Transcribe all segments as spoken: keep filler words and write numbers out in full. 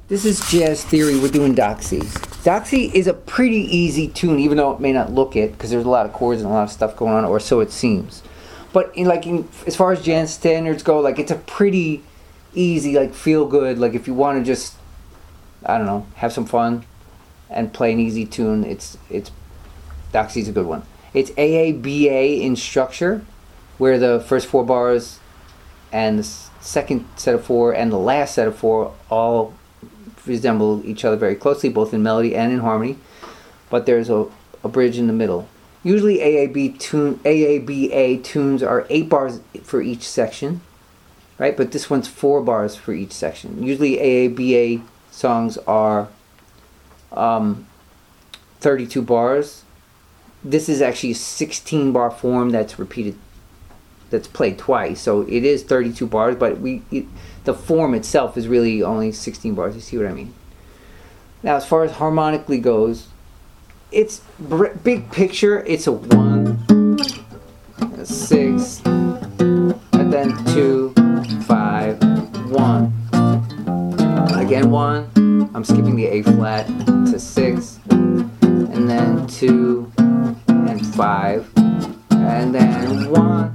This is Jazz Theory. We're doing Doxy. Doxy is a pretty easy tune, even though it may not look it, because there's a lot of chords and a lot of stuff going on, or so it seems. But in, like, in, as far as jazz standards go, like, it's a pretty easy, like, feel good. Like, if you want to just, I don't know, have some fun and play an easy tune, it's it's Doxy's a good one. It's A A B A in structure, where the first four bars and the second set of four and the last set of four all resemble each other very closely, both in melody and in harmony, but there's a, a bridge in the middle. Usually A A B tune, A A B A tunes are eight bars for each section, right? But this one's four bars for each section. Usually A A B A songs are um, thirty-two bars. This is actually a sixteen bar form that's repeated, that's played twice, so it is thirty-two bars, but we it, the form itself is really only sixteen bars. You see what I mean? Now, as far as harmonically goes, it's br- big picture. It's a one, a six, and then two, five, one. Again, one. I'm skipping the A flat to six, and then two, and five, and then one.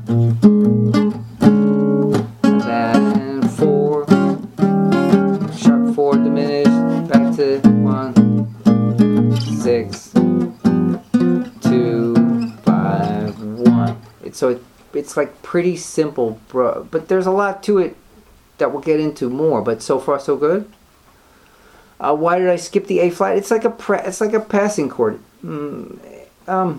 Six, two, five, one. It's so it, it's like pretty simple, bro. But there's a lot to it that we'll get into more. But so far, so good. Uh, why did I skip the A flat? It's like a pre- it's like a passing chord. Mm, um,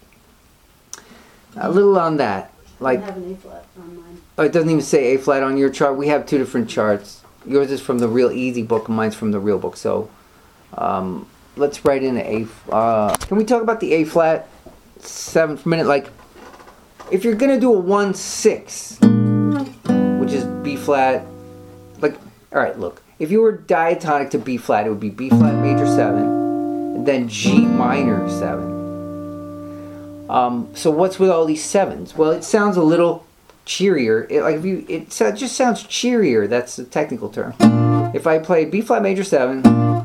a little on that. Like, I have an A flat on mine. Oh, it doesn't even say A flat on your chart. We have two different charts. Yours is from the Real Easy book, and mine's from the Real book. So. Um, Let's write in A. Uh, can we talk about the A flat seven for a minute? Like, if you're gonna do a one six, which is B flat, like, all right, look. If you were diatonic to B flat, it would be B flat major seven, and then G minor seven. Um, so what's with all these sevens? Well, it sounds a little cheerier. It, like if you, it just sounds cheerier. That's the technical term. If I play B flat major seven.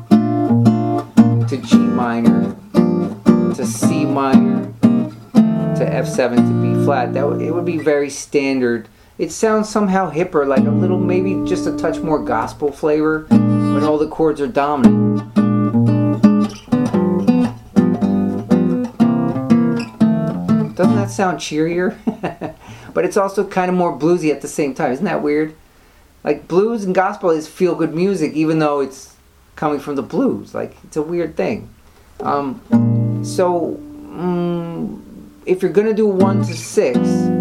To G minor, to C minor, to F seven, to B flat. That w- it would be very standard. It sounds somehow hipper, like a little, maybe just a touch more gospel flavor when all the chords are dominant. Doesn't that sound cheerier? But it's also kind of more bluesy at the same time. Isn't that weird? Like, blues and gospel is feel-good music, even though it's coming from the blues. Like, it's a weird thing. Um, so, um, if you're gonna do one to six,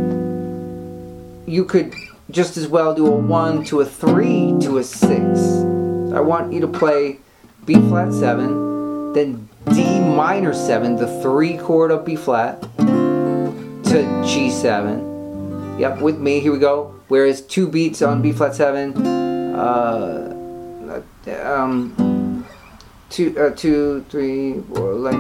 you could just as well do a one to a three to a six. I want you to play B flat seven, then D minor seven, the three chord of B flat, to G seven. Yep, with me, here we go. Whereas two beats on B flat seven, uh, um, two, uh, two, three, four, like.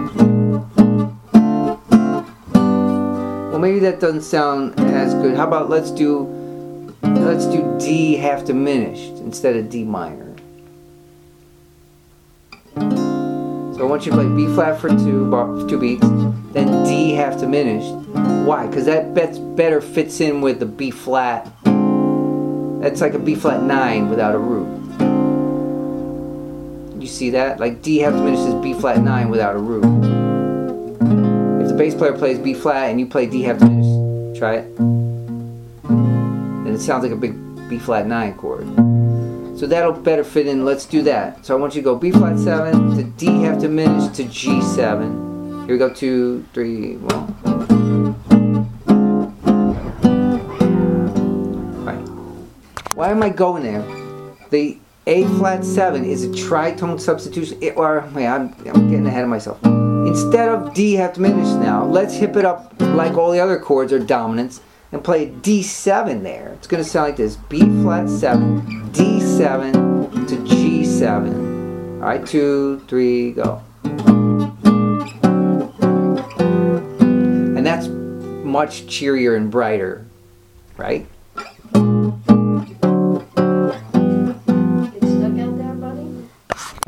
Well, maybe that doesn't sound as good. How about let's do, let's do D half diminished instead of D minor. So I want you to play B flat for two, bar, two beats, then D half diminished. Why? Because that better fits in with the B flat. That's like a B flat nine without a root. You see that? Like D half diminished is B flat nine without a root. If the bass player plays B flat and you play D half diminished, try it. Then it sounds like a big B flat nine chord. So that'll better fit in. Let's do that. So I want you to go B flat seven to D half diminished to G seven. Here we go. Two, three, one. Right. Why am I going there? The A flat seven is a tritone substitution. It, or wait, I'm, I'm getting ahead of myself. Instead of D half diminished now, let's hip it up like all the other chords are dominants and play a D seven there. It's going to sound like this: B flat seven, D seven to G seven. All right, two, three, go. And that's much cheerier and brighter, right?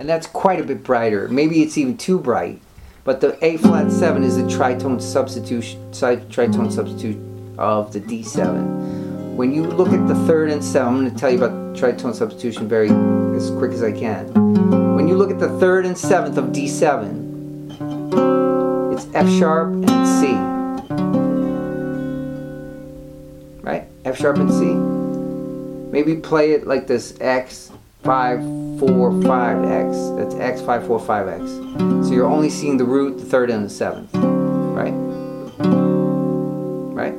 and that's quite a bit brighter. Maybe it's even too bright, but the A flat seven is the tritone substitution, tritone substitute of the D seven. When you look at the third and seventh, I'm going to tell you about tritone substitution very as quick as I can. When you look at the third and seventh of D seven, it's F sharp and C. Right? F sharp and C. Maybe play it like this: X, five, four, five, X. That's X, five, four, five, X. So you're only seeing the root, the third, and the seventh. Right? Right?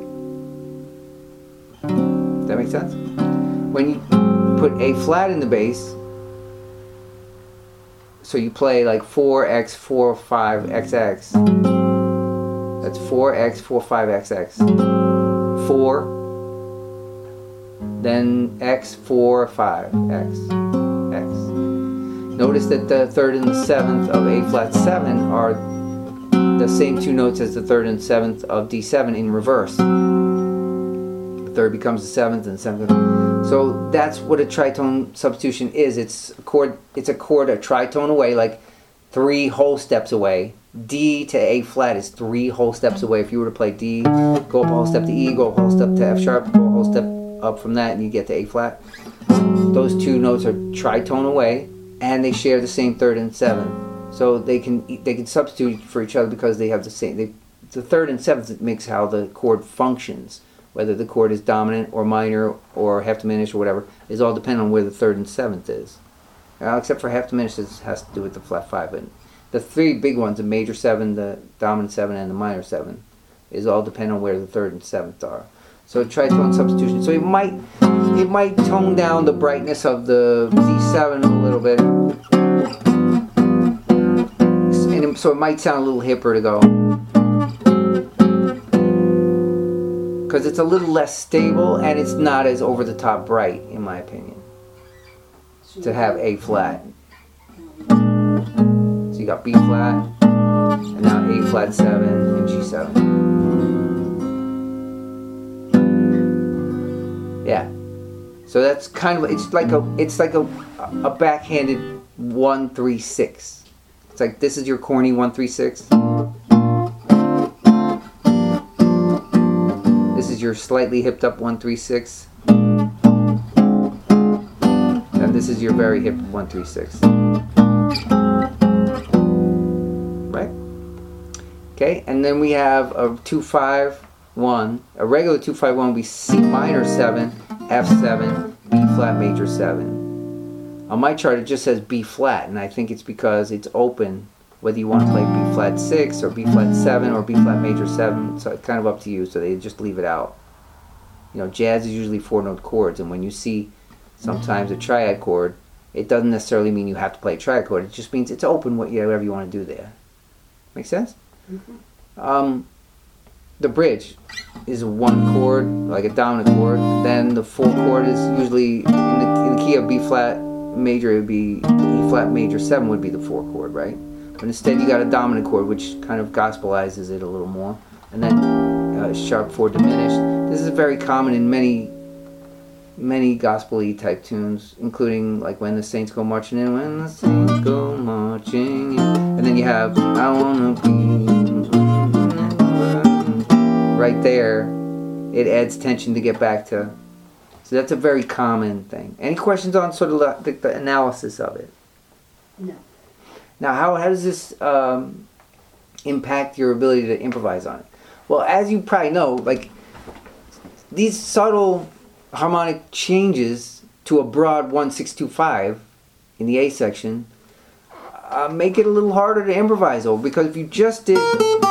Does that make sense? When you put A flat in the bass, so you play like four X, four, five, X X. That's four X, four, five, X X. four, then X, four, five, X, X. Notice that the third and the seventh of A flat seven are the same two notes as the third and seventh of D seven in reverse. The third becomes the seventh and the seventh. So that's what a tritone substitution is. It's a chord, it's a chord a tritone away, like three whole steps away. D to A flat is three whole steps away. If you were to play D, go up a whole step to E, go a whole step to F sharp, go a whole step up from that, and you get to A flat. Those two notes are tritone away, and they share the same third and seventh. So they can they can substitute for each other because they have the same. They, the third and seventh makes how the chord functions. Whether the chord is dominant or minor or half diminished or whatever, is all dependent on where the third and seventh is. Now, except for half diminished, it has to do with the flat five. But the three big ones, the major seven, the dominant seven, and the minor seven, is all dependent on where the third and seventh are. So tritone substitution. So it might it might tone down the brightness of the D seven a little bit, and it, so it might sound a little hipper to go, because it's a little less stable and it's not as over the top bright, in my opinion, to have A flat. So you got B flat, and now A flat seven and G seven. Yeah. So that's kind of, it's like a it's like a a backhanded one three six. It's like this is your corny one three six. This is your slightly hipped up one three six. And this is your very hip one three six. Right? Okay, and then we have a two five one. A regular two five one would be C minor seven, F seven, B flat major seven. On my chart it just says B flat, and I think it's because it's open whether you want to play B flat six or B flat seven or B flat major seven. So it's kind of up to you, so they just leave it out. You know, jazz is usually four note chords, and when you see sometimes a triad chord, it doesn't necessarily mean you have to play a triad chord. It just means it's open, whatever you want to do there. Make sense? Mm-hmm. Um, the bridge is one chord, like a dominant chord. Then the full chord is usually in the, in the key of B flat major. It would be E flat major seven would be the four chord, right? But instead you got a dominant chord, which kind of gospelizes it a little more, and then uh, sharp four diminished. This is very common in many many gospel-y type tunes, including like When the Saints Go Marching In, When the Saints Go Marching In. And then you have I Wanna Be. Right there, it adds tension to get back to. So that's a very common thing. Any questions on sort of the, the analysis of it? No. Now, how, how does this um, impact your ability to improvise on it? Well, as you probably know, like these subtle harmonic changes to a broad one six two five in the A section uh, make it a little harder to improvise over, because if you just did,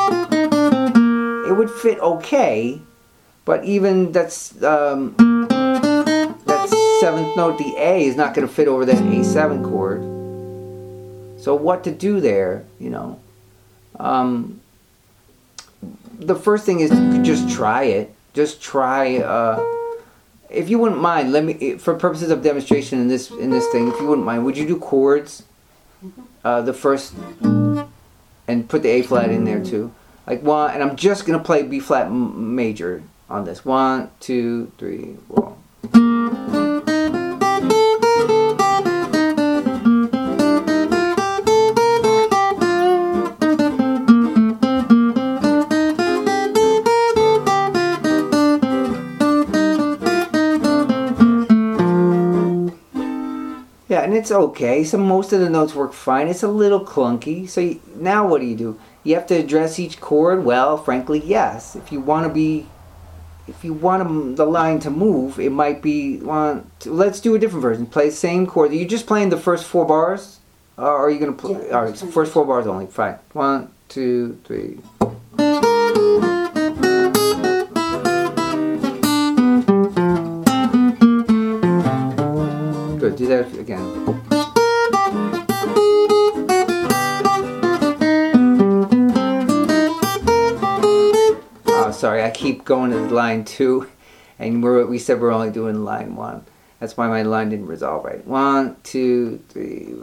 it would fit okay, but even that's um, that seventh note, the A, is not going to fit over that A seven chord. So what to do there, you know? Um, the first thing is you could just try it. Just try. Uh, if you wouldn't mind, let me, for purposes of demonstration in this in this thing, if you wouldn't mind, would you do chords? Uh, the first, and put the A flat in there too. Like one, and I'm just gonna play B flat m major on this. One, two, three, four. it's okay. So most of the notes work fine. It's a little clunky. So you, now what do you do? You have to address each chord? Well, frankly, yes. If you want to be, if you want the line to move, it might be, want to, let's do a different version. Play the same chord. Are you just playing the first four bars? Or are you going to play, Yeah, all right, so first four bars only. Fine. One, two, three. Good, do that again. Sorry, I keep going to line two, and we're, we said we're only doing line one. That's why my line didn't resolve right. One, two, three.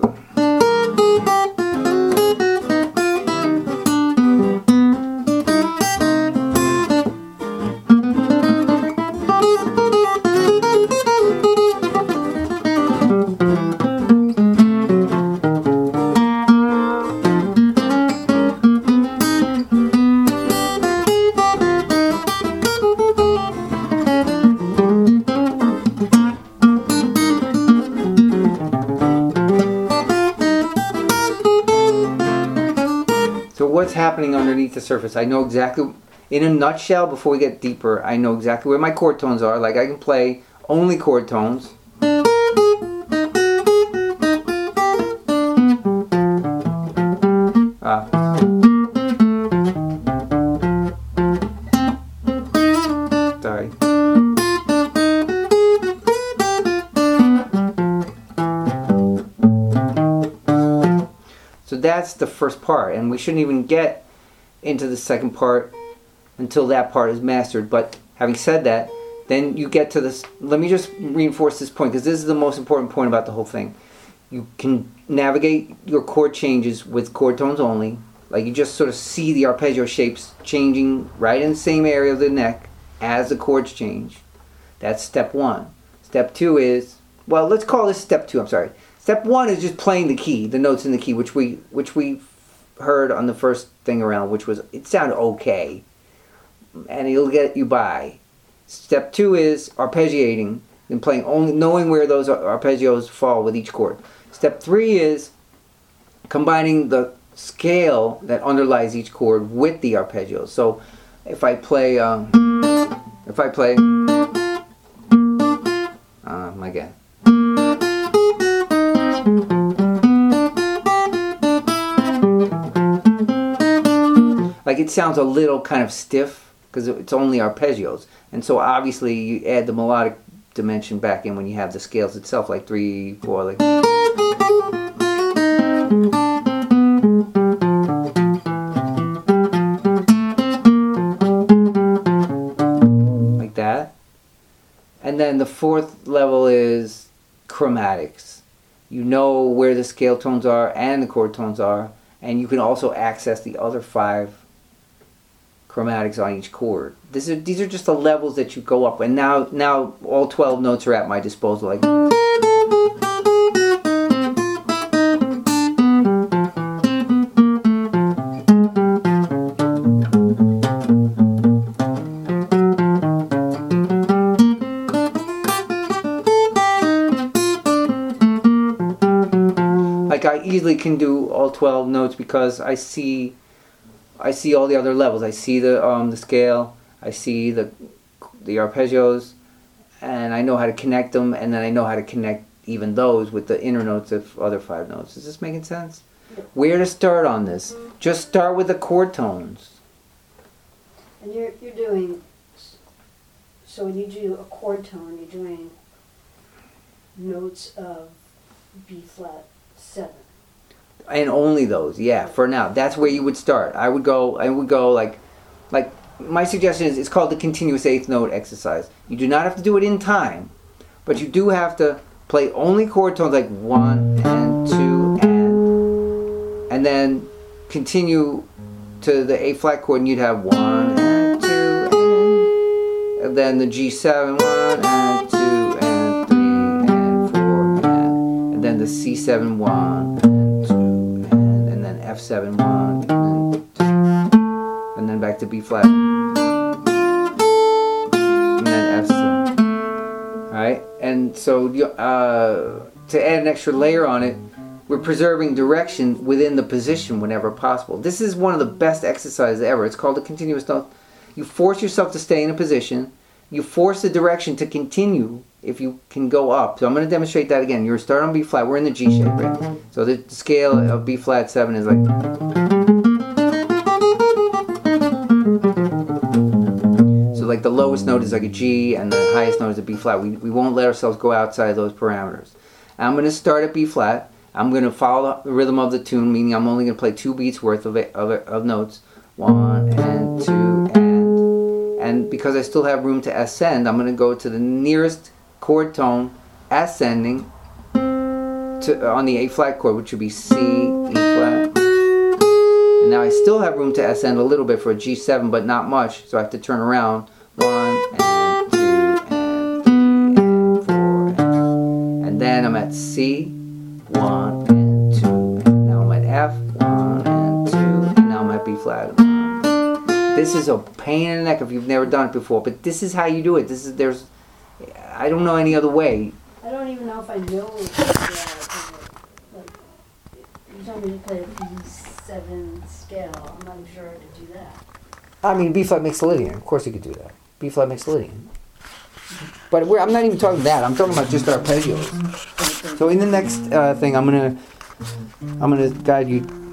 What's happening underneath the surface? I know exactly, in a nutshell, before we get deeper, I know exactly where my chord tones are. Like I can play only chord tones. Ah. Sorry. So that's the first part, and we shouldn't even get into the second part until that part is mastered. But having said that, then you get to this. Let me just reinforce this point, because this is the most important point about the whole thing. You can navigate your chord changes with chord tones only. Like you just sort of see the arpeggio shapes changing right in the same area of the neck as the chords change. That's step one. Step two is, well, let's call this step two, I'm sorry. Step one is just playing the key, the notes in the key, which we which we heard on the first thing around, which was, it sounded okay, and it'll get you by. Step two is arpeggiating and playing only, knowing where those arpeggios fall with each chord. Step three is combining the scale that underlies each chord with the arpeggios. So if I play, um, if I play, um, again. Like it sounds a little kind of stiff because it's only arpeggios, and so obviously you add the melodic dimension back in when you have the scales itself, like three, four, like. Like that. And then the fourth level is chromatics. You know where the scale tones are and the chord tones are, and you can also access the other five chromatics on each chord. This is, these are just the levels that you go up, and now now all twelve notes are at my disposal. Like like I easily can do all twelve notes because I see I see all the other levels. I see the um, the scale, I see the the arpeggios, and I know how to connect them, and then I know how to connect even those with the inner notes of other five notes. Is this making sense? Where to start on this? Just start with the chord tones. And you're you're doing, so when you do a chord tone, you're doing notes of B flat seven. And only those, yeah, for now. That's where you would start. I would go, I would go like, like, my suggestion is, it's called the continuous eighth note exercise. You do not have to do it in time, but you do have to play only chord tones like one and two and, and then continue to the A flat chord, and you'd have one and two and, and then the G seven, one and two and three and four and, and then the C seven, one. F seven, one, and then, and then back to B flat, and then F seven. Alright, and so uh, to add an extra layer on it, we're preserving direction within the position whenever possible. This is one of the best exercises ever. It's called a continuous note. You force yourself to stay in a position. You force the direction to continue if you can go up. So I'm going to demonstrate that again. You're starting on B flat. We're in the G shape, right? So the scale of B flat seven is like. So like the lowest note is like a G and the highest note is a B flat. We, we won't let ourselves go outside those parameters. I'm going to start at B flat. I'm going to follow the rhythm of the tune, meaning I'm only going to play two beats worth of, it, of, it, of notes. One and two and. And because I still have room to ascend, I'm going to go to the nearest chord tone ascending to, on the A flat chord, which would be C, E flat. And now I still have room to ascend a little bit for a G seven, but not much, so I have to turn around. One and two and three and four and, and then I'm at C. One and two, and now I'm at F, one and two, and now I'm at B flat. This is a pain in the neck if you've never done it before, but this is how you do it. This is there's, I don't know any other way. I don't even know if I know the like, you told me to play a B seven scale. I'm not sure to do that. I mean, B flat Mixolydian. Of course you could do that. B flat Mixolydian. But we're, I'm not even talking that. I'm talking about just arpeggios. So in the next uh, thing, I'm gonna I'm gonna guide you